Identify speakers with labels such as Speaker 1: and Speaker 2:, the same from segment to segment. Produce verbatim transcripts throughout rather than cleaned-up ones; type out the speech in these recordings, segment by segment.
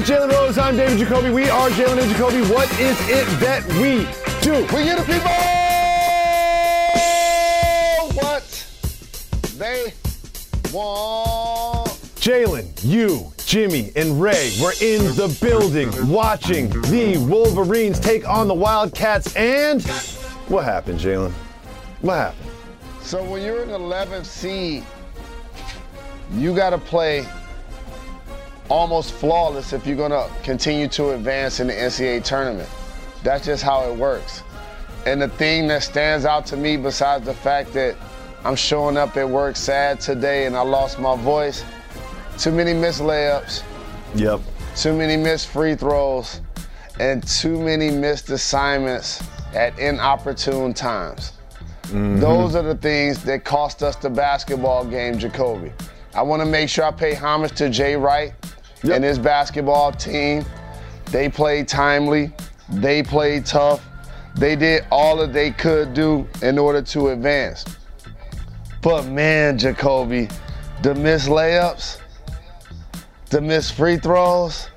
Speaker 1: with Jalen Rose. I'm David Jacoby. We are Jalen and Jacoby. What is it that we do?
Speaker 2: We give the people what they want.
Speaker 1: Jalen, you, Jimmy, and Ray were in the building watching the Wolverines take on the Wildcats. And what happened, Jalen? What happened?
Speaker 2: So when you're an eleventh seed, you got to play almost flawless if you're going to continue to advance in the N C double A tournament. That's just how it works. And the thing that stands out to me, besides the fact that I'm showing up at work sad today and I lost my voice, too many missed layups,
Speaker 1: Yep.
Speaker 2: too many missed free throws, and too many missed assignments at inopportune times. Mm-hmm. Those are the things that cost us the basketball game, Jacoby. I want to make sure I pay homage to Jay Wright yep. and his basketball team. They played timely. They played tough. They did all that they could do in order to advance. But man, Jacoby, the missed layups, the missed free throws,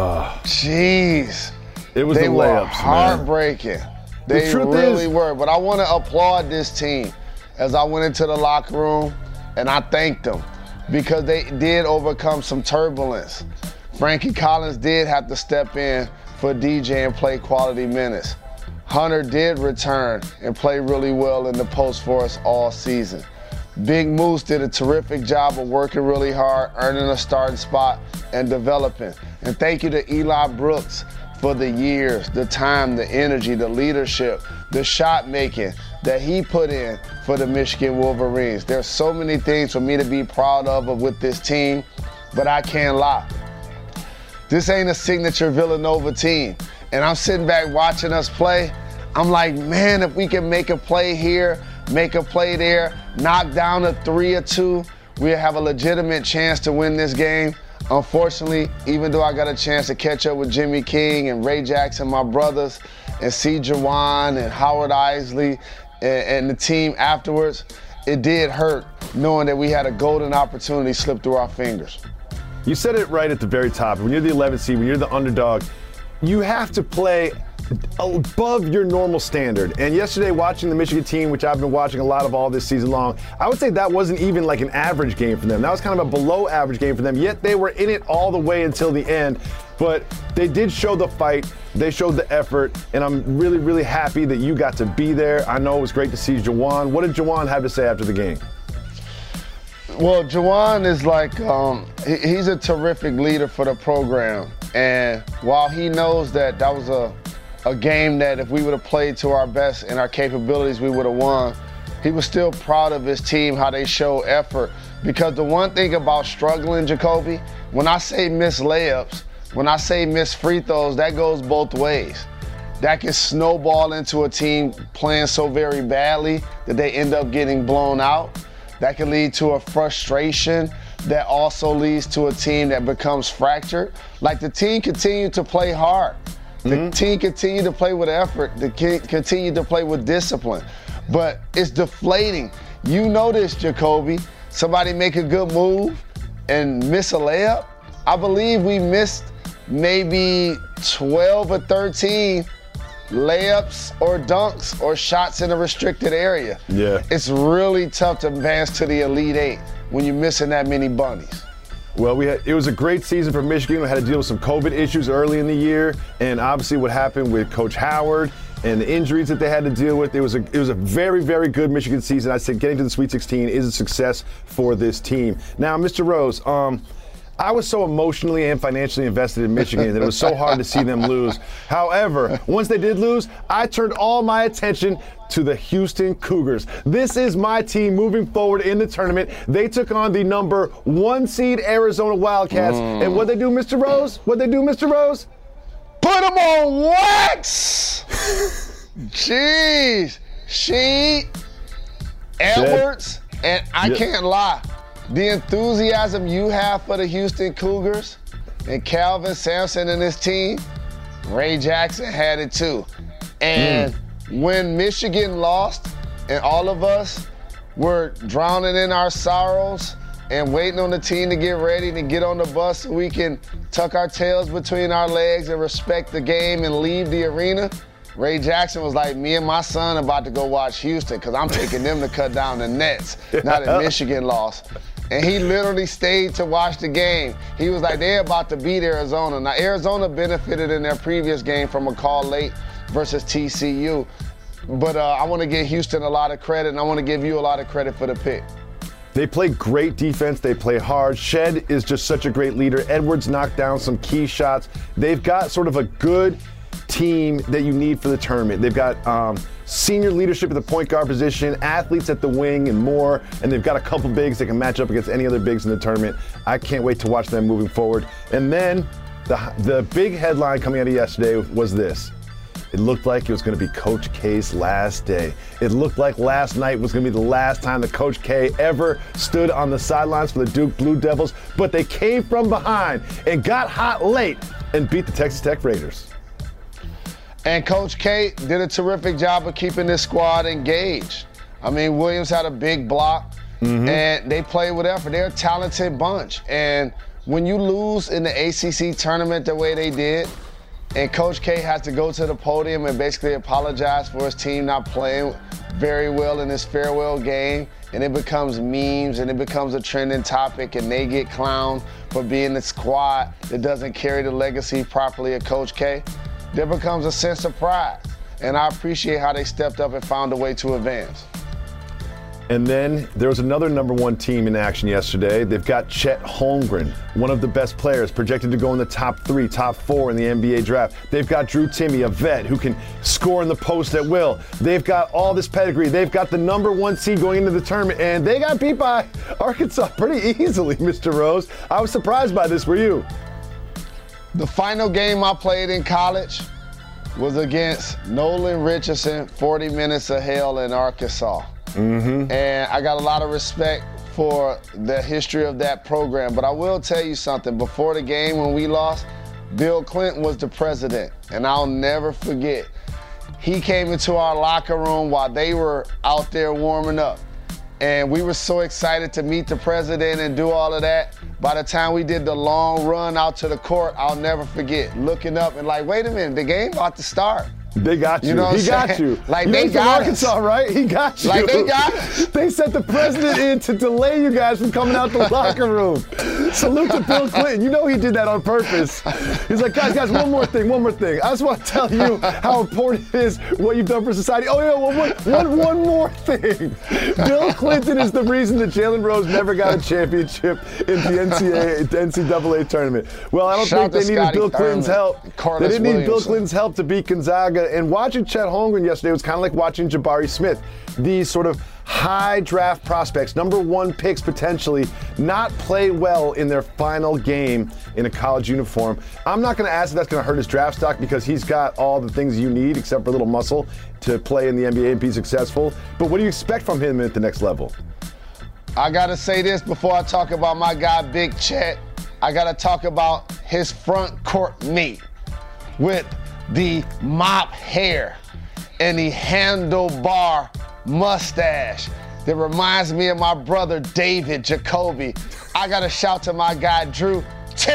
Speaker 2: jeez.
Speaker 1: It was
Speaker 2: they
Speaker 1: the
Speaker 2: were
Speaker 1: layups,
Speaker 2: heartbreaking.
Speaker 1: Man.
Speaker 2: They
Speaker 1: the truth
Speaker 2: really
Speaker 1: is,
Speaker 2: were. But I want to applaud this team as I went into the locker room, and I thanked them because they did overcome some turbulence. Frankie Collins did have to step in for D J and play quality minutes. Hunter did return and play really well in the post for us all season. Big Moose did a terrific job of working really hard, earning a starting spot, and developing. And thank you to Eli Brooks for the years, the time, the energy, the leadership, the shot making that he put in for the Michigan Wolverines. There's so many things for me to be proud of with this team, but I can't lie. This ain't a signature Villanova team. And I'm sitting back watching us play. I'm like, man, if we can make a play here, make a play there, knock down a three or two, we'll have a legitimate chance to win this game. Unfortunately, even though I got a chance to catch up with Jimmy King and Ray Jackson, my brothers, and see Jawan and Howard Isley and, and the team afterwards, it did hurt knowing that we had a golden opportunity slip through our fingers.
Speaker 1: You said it right at the very top. When you're the eleventh seed, when you're the underdog, you have to play above your normal standard. And yesterday, watching the Michigan team, which I've been watching a lot of all this season long, I would say that wasn't even like an average game for them. That was kind of a below average game for them, yet they were in it all the way until the end. But they did show the fight, they showed the effort, and I'm really, really happy that you got to be there. I know it was great to see Jawan. What did Jawan have to say after the game?
Speaker 2: Well, Jawan is like, um, he, he's a terrific leader for the program. And while he knows that that was a a game that if we would have played to our best and our capabilities, we would have won, he was still proud of his team, how they show effort. Because the one thing about struggling, Jacoby, when I say miss layups, when I say miss free throws, that goes both ways. That can snowball into a team playing so very badly that they end up getting blown out. That can lead to a frustration that also leads to a team that becomes fractured. Like the team continued to play hard. The mm-hmm. team continued to play with effort. The team continued to play with discipline. But it's deflating. You know this, Jacoby. Somebody make a good move and miss a layup. I believe we missed maybe twelve or thirteen layups or dunks or shots in a restricted area.
Speaker 1: Yeah.
Speaker 2: It's really tough to advance to the Elite Eight when you're missing that many bunnies.
Speaker 1: Well, we had, it was a great season for Michigan. We had to deal with some COVID issues early in the year, and obviously what happened with Coach Howard and the injuries that they had to deal with. It was a it was a very, very good Michigan season. I said getting to the Sweet sixteen is a success for this team. Now, Mister Rose, um, I was so emotionally and financially invested in Michigan that it was so hard to see them lose. However, once they did lose, I turned all my attention to the Houston Cougars. This is my team moving forward in the tournament. They took on the number one seed Arizona Wildcats. Mm. And what'd they do, Mister Rose? What'd they do, Mister Rose?
Speaker 2: Put them on wax! Jeez. She, Edwards, and I yep. can't lie. The enthusiasm you have for the Houston Cougars and Calvin Sampson and his team, Ray Jackson had it too. And mm. when Michigan lost and all of us were drowning in our sorrows and waiting on the team to get ready to get on the bus so we can tuck our tails between our legs and respect the game and leave the arena, Ray Jackson was like, me and my son about to go watch Houston because I'm taking them to cut down the Nets, not that Michigan lost. And he literally stayed to watch the game. He was like, they're about to beat Arizona. Now, Arizona benefited in their previous game from a call late versus T C U. But uh, I want to give Houston a lot of credit, and I want to give you a lot of credit for the pick.
Speaker 1: They play great defense. They play hard. Shed is just such a great leader. Edwards knocked down some key shots. They've got sort of a good team that you need for the tournament. They've got um, senior leadership at the point guard position, athletes at the wing and more, and they've got a couple bigs that can match up against any other bigs in the tournament. I can't wait to watch them moving forward. And then the, the big headline coming out of yesterday was this. It looked like it was going to be Coach K's last day. It looked like last night was going to be the last time that Coach K ever stood on the sidelines for the Duke Blue Devils, but they came from behind and got hot late and beat the Texas Tech Raiders.
Speaker 2: And Coach K did a terrific job of keeping this squad engaged. I mean, Williams had a big block, mm-hmm. and they played with effort. They're a talented bunch. And when you lose in the A C C tournament the way they did, and Coach K has to go to the podium and basically apologize for his team not playing very well in this farewell game, and it becomes memes and it becomes a trending topic, and they get clowned for being the squad that doesn't carry the legacy properly of Coach K, there becomes a sense of pride. And I appreciate how they stepped up and found a way to advance.
Speaker 1: And then there was another number one team in action yesterday. They've got Chet Holmgren, one of the best players, projected to go in the top three, top four in the N B A draft. They've got Drew Timme, a vet who can score in the post at will. They've got all this pedigree. They've got the number one seed going into the tournament, and they got beat by Arkansas pretty easily, Mister Rose. I was surprised by this. Were you?
Speaker 2: The final game I played in college was against Nolan Richardson, forty minutes of hell in Arkansas. Mm-hmm. And I got a lot of respect for the history of that program. But I will tell you something. Before the game when we lost, Bill Clinton was the president. And I'll never forget. He came into our locker room while they were out there warming up. And we were so excited to meet the president and do all of that. By the time we did the long run out to the court, I'll never forget looking up and like, wait a minute, the game about to start.
Speaker 1: They got you.
Speaker 2: You know what
Speaker 1: he
Speaker 2: I'm
Speaker 1: got
Speaker 2: saying?
Speaker 1: you.
Speaker 2: Like
Speaker 1: you
Speaker 2: they
Speaker 1: from
Speaker 2: got
Speaker 1: Arkansas,
Speaker 2: us.
Speaker 1: right? He got you.
Speaker 2: Like they got us.
Speaker 1: They sent the president in to delay you guys from coming out the locker room. Salute to Bill Clinton. You know he did that on purpose. He's like, guys, guys, one more thing, one more thing. I just want to tell you how important it is what you've done for society. Oh yeah, well, one, one, one more thing. Bill Clinton is the reason that Jalen Rose never got a championship in the N C double A tournament. Well, I don't
Speaker 2: Shout
Speaker 1: think they needed
Speaker 2: Scotty
Speaker 1: Bill Clinton's
Speaker 2: Thurman,
Speaker 1: help.
Speaker 2: Carlos
Speaker 1: they didn't need Bill
Speaker 2: Williamson.
Speaker 1: Clinton's help to beat Gonzaga. And watching Chet Holmgren yesterday was kind of like watching Jabari Smith. These sort of high draft prospects, number one picks potentially, not play well in their final game in a college uniform. I'm not going to ask if that's going to hurt his draft stock because he's got all the things you need except for a little muscle to play in the N B A and be successful. But what do you expect from him at the next level?
Speaker 2: I got to say this before I talk about my guy, Big Chet. I got to talk about his front court mate with the mop hair and the handlebar mustache that reminds me of my brother David Jacoby. I gotta shout to my guy Drew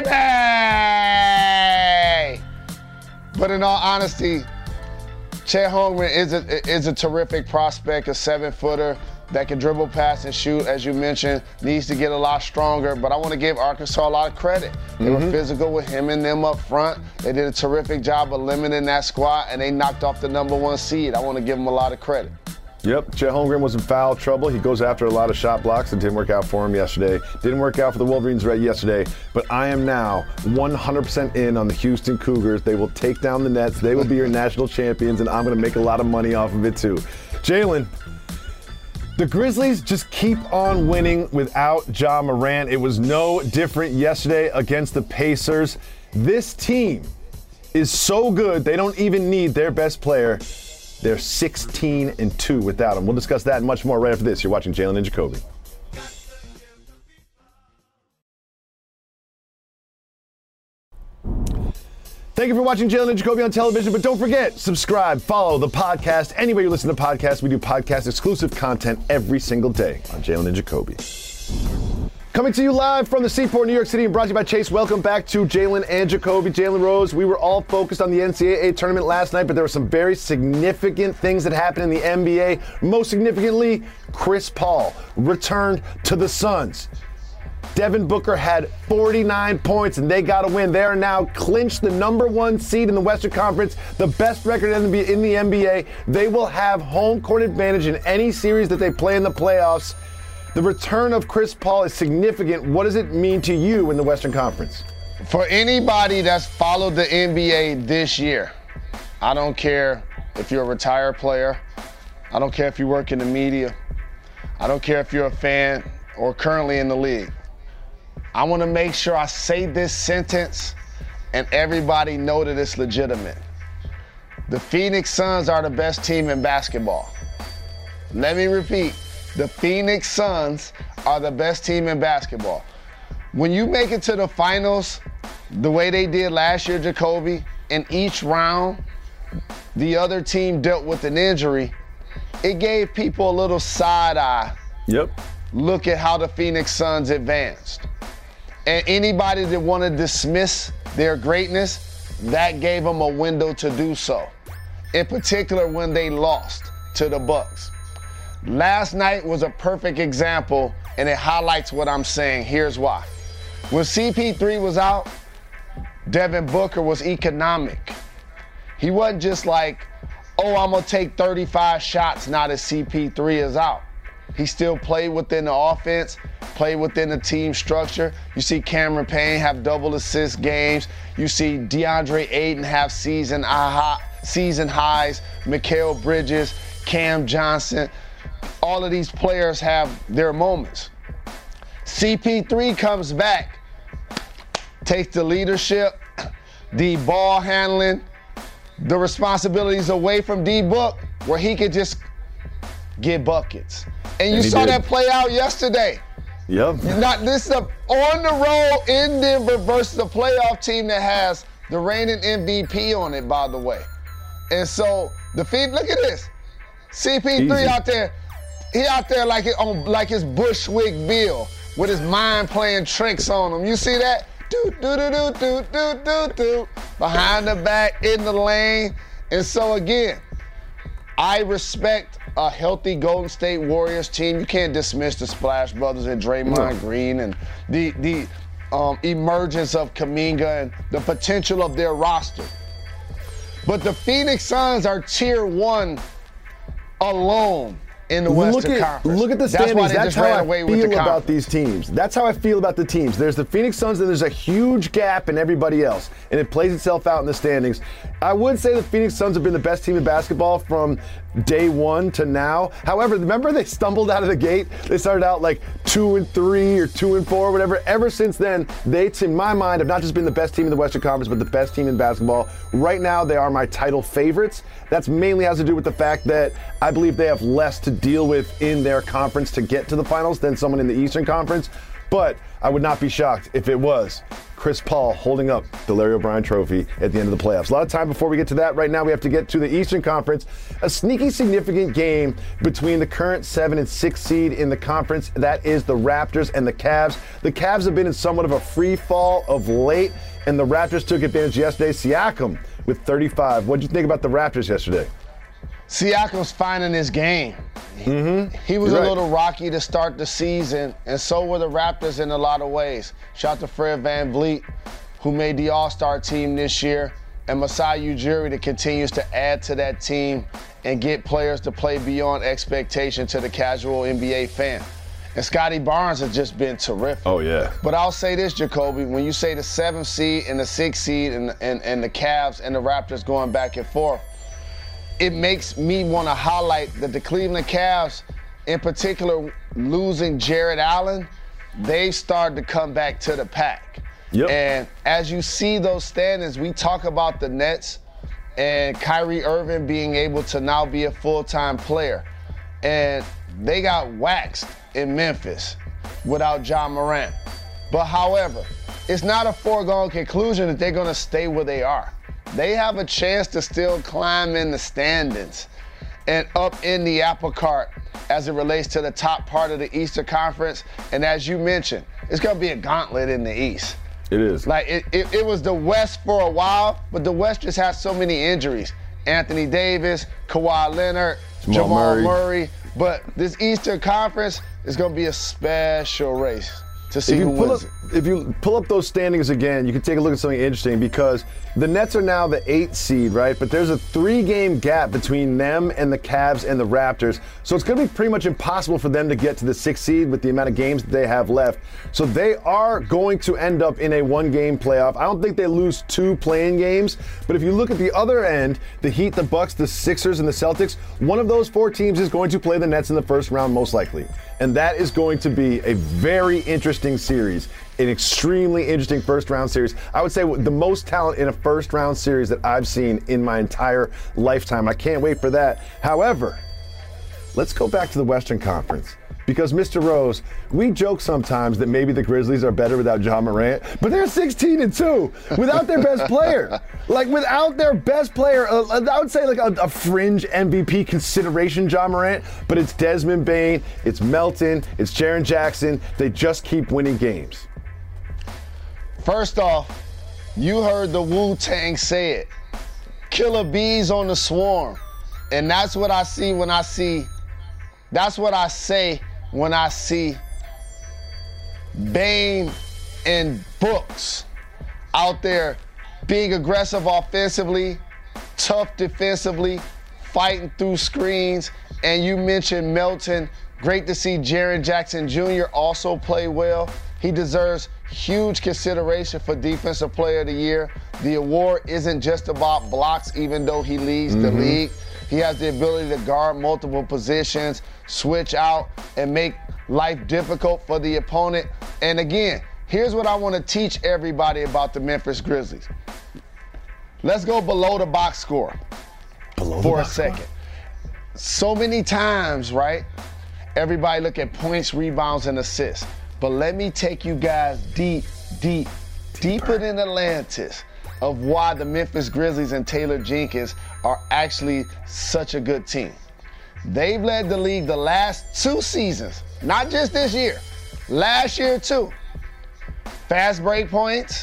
Speaker 2: Timme. But in all honesty, Chet Holmgren is a, is a terrific prospect, a seven-footer that can dribble, pass, and shoot, as you mentioned, needs to get a lot stronger. But I want to give Arkansas a lot of credit. They mm-hmm. were physical with him and them up front. They did a terrific job of limiting that squad, and they knocked off the number one seed. I want to give them a lot of credit.
Speaker 1: Yep, Chet Holmgren was in foul trouble. He goes after a lot of shot blocks. It didn't work out for him yesterday. Didn't work out for the Wolverines yesterday. But I am now one hundred percent in on the Houston Cougars. They will take down the Nets. They will be your national champions, and I'm going to make a lot of money off of it too. Jalen, the Grizzlies just keep on winning without Ja Morant. It was no different yesterday against the Pacers. This team is so good, they don't even need their best player. They're sixteen and two without him. We'll discuss that and much more right after this. You're watching Jalen and Jacoby. Thank you for watching Jalen and Jacoby on television, but don't forget, subscribe, follow the podcast. Anywhere you listen to podcasts, we do podcast exclusive content every single day on Jalen and Jacoby. Coming to you live from the Seaport, New York City, and brought to you by Chase. Welcome back to Jalen and Jacoby. Jalen Rose, we were all focused on the N C double A tournament last night, but there were some very significant things that happened in the N B A. Most significantly, Chris Paul returned to the Suns. Devin Booker had forty-nine points, and they got a win. They are now clinched the number one seed in the Western Conference, the best record in the, in the N B A. They will have home court advantage in any series that they play in the playoffs. The return of Chris Paul is significant. What does it mean to you in the Western Conference?
Speaker 2: For anybody that's followed the N B A this year, I don't care if you're a retired player. I don't care if you work in the media. I don't care if you're a fan or currently in the league. I want to make sure I say this sentence and everybody know that it's legitimate. The Phoenix Suns are the best team in basketball. Let me repeat. The Phoenix Suns are the best team in basketball. When you make it to the finals, the way they did last year, Jacoby, in each round, the other team dealt with an injury. It gave people a little side eye.
Speaker 1: Yep.
Speaker 2: Look at how the Phoenix Suns advanced. And anybody that want to dismiss their greatness, that gave them a window to do so. In particular, when they lost to the Bucks. Last night was a perfect example, and it highlights what I'm saying. Here's why. When C P three was out, Devin Booker was economic. He wasn't just like, oh, I'm going to take thirty-five shots now that C P three is out. He still played within the offense, played within the team structure. You see Cameron Payne have double assist games. You see DeAndre Ayton have season, aha, season highs. Mikal Bridges, Cam Johnson. All of these players have their moments. C P three comes back, takes the leadership, the ball handling, the responsibilities away from D-Book, where he could just get buckets. And you
Speaker 1: and
Speaker 2: saw
Speaker 1: did.
Speaker 2: that play out yesterday.
Speaker 1: Yep.
Speaker 2: Not this is a, on the road in Denver versus a playoff team that has the reigning M V P on it, by the way. And so the feed, look at this. C P three
Speaker 1: Easy.
Speaker 2: out there. He out there like it on like his Bushwick Bill with his mind playing tricks on him. You see that? Do do do do do do do do behind the back in the lane. And so again, I respect a healthy Golden State Warriors team. You can't dismiss the Splash Brothers and Draymond
Speaker 1: No.
Speaker 2: Green and the the um, emergence of Kuminga and the potential of their roster. But the Phoenix Suns are tier one alone in the
Speaker 1: Look
Speaker 2: Western
Speaker 1: at,
Speaker 2: Conference.
Speaker 1: look at the
Speaker 2: That's
Speaker 1: standings.
Speaker 2: why they
Speaker 1: That's
Speaker 2: just
Speaker 1: how
Speaker 2: ran
Speaker 1: I
Speaker 2: away with the
Speaker 1: feel about
Speaker 2: conference.
Speaker 1: these teams. That's how I feel about the teams. There's the Phoenix Suns and there's a huge gap in everybody else, and it plays itself out in the standings. I would say the Phoenix Suns have been the best team in basketball from day one to now. However, remember they stumbled out of the gate? They started out like two and three or two and four, whatever. Ever since then, they, in my mind, have not just been the best team in the Western Conference, but the best team in basketball. Right now, they are my title favorites. That's mainly has to do with the fact that I believe they have less to deal with in their conference to get to the finals than someone in the Eastern Conference. But I would not be shocked if it was Chris Paul holding up the Larry O'Brien trophy at the end of the playoffs. A lot of time before we get to that. Right now we have to get to the Eastern Conference. A sneaky significant game between the current seven and six seed in the conference. That is the Raptors and the Cavs. The Cavs have been in somewhat of a free fall of late, and the Raptors took advantage yesterday. Siakam with thirty-five. What did you think about the Raptors yesterday?
Speaker 2: Siakam's finding his game.
Speaker 1: Mm-hmm.
Speaker 2: He was
Speaker 1: You're
Speaker 2: a
Speaker 1: right.
Speaker 2: little rocky to start the season, and so were the Raptors in a lot of ways. Shout out to Fred VanVleet, who made the All-Star team this year, and Masai Ujiri that continues to add to that team and get players to play beyond expectation to the casual N B A fan. And Scotty Barnes has just been terrific.
Speaker 1: Oh, yeah.
Speaker 2: But I'll say this, Jacoby, when you say the seventh seed and the sixth seed and, and, and the Cavs and the Raptors going back and forth, it makes me want to highlight that the Cleveland Cavs, in particular, losing Jared Allen, they started to come back to the pack.
Speaker 1: Yep.
Speaker 2: And as you see those standings, we talk about the Nets and Kyrie Irving being able to now be a full-time player. And they got waxed in Memphis without Ja Morant. But however, it's not a foregone conclusion that they're going to stay where they are. They have a chance to still climb in the standings. and up in the apple cart as it relates to the top part of the Eastern Conference. And as you mentioned, it's going to be a gauntlet in the East.
Speaker 1: It is.
Speaker 2: Like, it, it, it was the West for a while, but the West just has so many injuries. Anthony Davis, Kawhi Leonard,
Speaker 1: Jamal,
Speaker 2: Jamal
Speaker 1: Murray.
Speaker 2: Murray. But this Eastern Conference is going to be a special race to see
Speaker 1: if
Speaker 2: who
Speaker 1: you pull
Speaker 2: wins
Speaker 1: up,
Speaker 2: it.
Speaker 1: If you pull up those standings again, you can take a look at something interesting because the Nets are now the eighth seed, right? But there's a three-game gap between them and the Cavs and the Raptors. So it's going to be pretty much impossible for them to get to the sixth seed with the amount of games that they have left. So they are going to end up in a one-game playoff. I don't think they lose two playing games. But if you look at the other end, the Heat, the Bucks, the Sixers, and the Celtics, one of those four teams is going to play the Nets in the first round most likely. And that is going to be a very interesting series. An extremely interesting first round series. I would say the most talent in a first round series that I've seen in my entire lifetime. I can't wait for that. However, let's go back to the Western Conference. Because, Mister Rose, we joke sometimes that maybe the Grizzlies are better without Ja Morant, but they're sixteen and two without their best player. Like, without their best player, uh, I would say like a, a fringe M V P consideration, Ja Morant, but it's Desmond Bane, it's Melton, it's Jaren Jackson. They just keep winning games.
Speaker 2: First off, you heard the Wu-Tang say it. Killer bees on the swarm. And that's what I see when I see, that's what I say when I see Bane and Brooks out there being aggressive offensively, tough defensively, fighting through screens. And you mentioned Melton. Great to see Jaren Jackson Junior also play well. He deserves huge consideration for Defensive Player of the Year. The award isn't just about blocks, even though he leads mm-hmm. the league. He has the ability to guard multiple positions, switch out, and make life difficult for the opponent. And again, here's what I want to teach everybody about the Memphis Grizzlies. Let's go below the box score
Speaker 1: below
Speaker 2: for
Speaker 1: the
Speaker 2: a
Speaker 1: box
Speaker 2: second.
Speaker 1: Score.
Speaker 2: So many times, right? Everybody look at points, rebounds, and assists. But let me take you guys deep, deep, deeper than Atlantis of why the Memphis Grizzlies and Taylor Jenkins are actually such a good team. They've led the league the last two seasons, not just this year, last year too. Fast break points,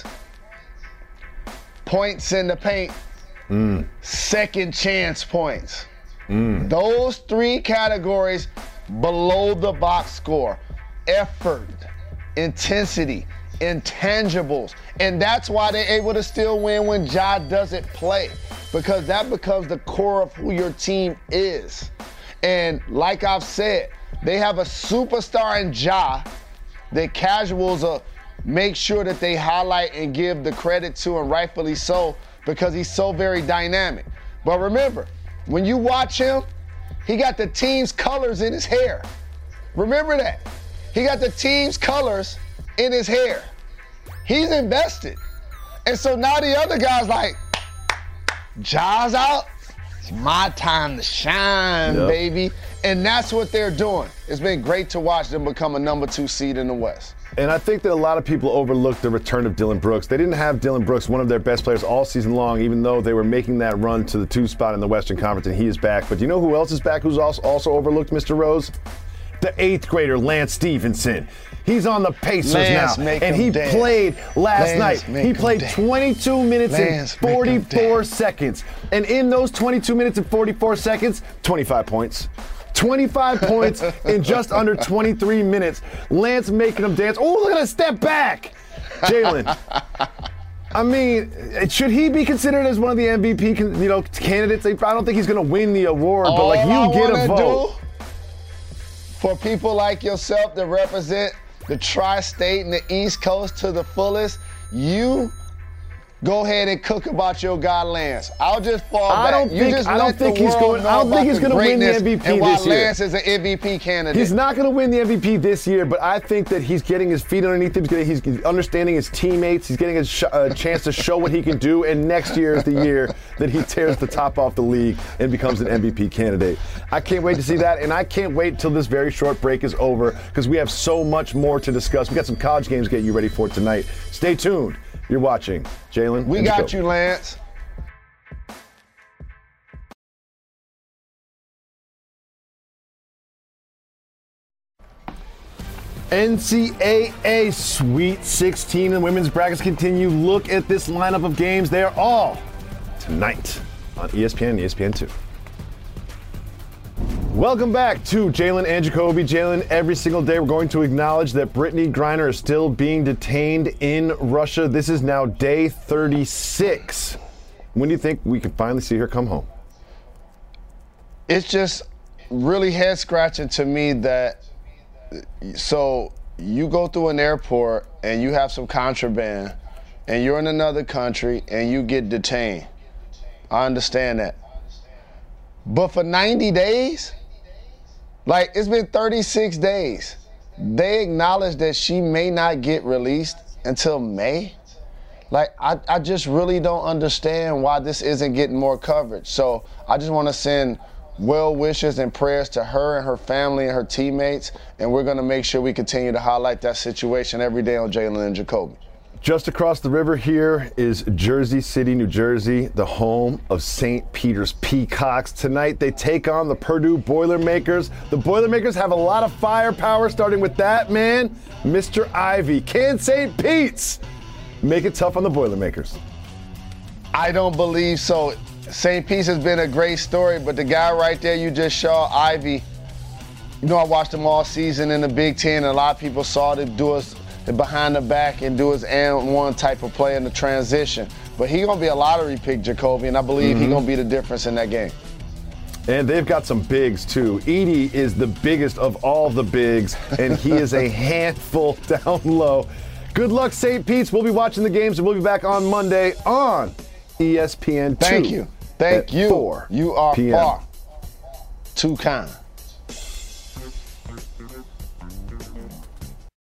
Speaker 2: points in the paint, mm. second chance points. Mm. Those three categories below the box score. Effort, intensity, intangibles. And that's why they're able to still win when Ja doesn't play, because that becomes the core of who your team is. And like I've said, they have a superstar in Ja that casuals uh, make sure that they highlight and give the credit to, and rightfully so, because he's so very dynamic. But remember, when you watch him, he got the team's colors in his hair. Remember that. He got the team's colors in his hair. He's invested. And so now the other guy's like, Ja's out. It's my time to shine, yep. baby. And that's what they're doing. It's been great to watch them become a number two seed in the West.
Speaker 1: And I think that a lot of people overlooked the return of Dillon Brooks. They didn't have Dillon Brooks, one of their best players all season long, even though they were making that run to the two spot in the Western Conference, and he is back. But do you know who else is back who's also, also overlooked, Mister Rose? The eighth grader, Lance Stevenson. He's on the Pacers
Speaker 2: Lance,
Speaker 1: now, and he dance. played last
Speaker 2: Lance,
Speaker 1: night. He played twenty-two minutes
Speaker 2: Lance,
Speaker 1: and forty-four seconds. And in those twenty-two minutes and forty-four seconds, twenty-five points. twenty-five points in just under twenty-three minutes. Lance making him dance. Oh, look at that step back. Jalen. I mean, should he be considered as one of the M V P, you know, candidates? I don't think he's going to win the award,
Speaker 2: All
Speaker 1: but like you
Speaker 2: I
Speaker 1: get a vote.
Speaker 2: Do, for people like yourself that represent the tri-state and the East Coast to the fullest, you go ahead and cook about your guy Lance. I'll just fall
Speaker 1: I
Speaker 2: back.
Speaker 1: Don't
Speaker 2: you
Speaker 1: think,
Speaker 2: just
Speaker 1: I don't
Speaker 2: let
Speaker 1: think
Speaker 2: the
Speaker 1: he's
Speaker 2: world
Speaker 1: going.
Speaker 2: know
Speaker 1: I don't think he's
Speaker 2: going to
Speaker 1: win the M V P
Speaker 2: and why
Speaker 1: this year.
Speaker 2: Lance is an M V P candidate.
Speaker 1: He's not going to win the M V P this year, but I think that he's getting his feet underneath him. He's, getting, he's understanding his teammates. He's getting a, sh- a chance to show what he can do. And next year is the year that he tears the top off the league and becomes an M V P candidate. I can't wait to see that, and I can't wait till this very short break is over because we have so much more to discuss. We got some college games to get you ready for tonight. Stay tuned. You're watching Jalen.
Speaker 2: We got you, Lance.
Speaker 1: N C double A Sweet sixteen and women's brackets continue. Look at this lineup of games. They are all tonight on E S P N and E S P N two. Welcome back to Jalen and Jacoby. Jalen, every single day we're going to acknowledge that Brittney Griner is still being detained in Russia. This is now day thirty-six. When do you think we can finally see her come home?
Speaker 2: It's just really head scratching to me that so you go through an airport and you have some contraband and you're in another country and you get detained. I understand that. But for ninety days, like it's been thirty-six days, they acknowledge that she may not get released until May. Like, I, I just really don't understand why this isn't getting more coverage. So I just want to send well wishes and prayers to her and her family and her teammates, and we're going to make sure we continue to highlight that situation every day on Jalen and Jacoby.
Speaker 1: Just across the river here is Jersey City, New Jersey, the home of Saint Peter's Peacocks. Tonight they take on the Purdue Boilermakers. The Boilermakers have a lot of firepower, starting with that man, Mister Ivey. Can Saint Pete's make it tough on the Boilermakers?
Speaker 2: I don't believe so. Saint Pete's has been a great story, but the guy right there you just saw, Ivey, you know I watched him all season in the Big Ten, and a lot of people saw him do us behind the back and do his and one type of play in the transition. But he's going to be a lottery pick, Jacoby, and I believe mm-hmm. he's going to be the difference in that game.
Speaker 1: And they've got some bigs, too. Edey is the biggest of all the bigs, and he is a handful down low. Good luck, Saint Pete's. We'll be watching the games, and we'll be back on Monday on E S P N two.
Speaker 2: Thank you. Thank you.
Speaker 1: four
Speaker 2: You are
Speaker 1: p m
Speaker 2: far too kind.